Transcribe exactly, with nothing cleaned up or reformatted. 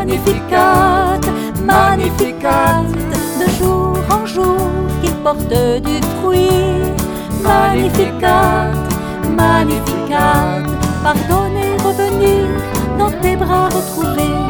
Magnificat, Magnificat, de jour en jour qu'il porte du fruit. Magnificat, Magnificat, pardonner, revenir, dans tes bras retrouver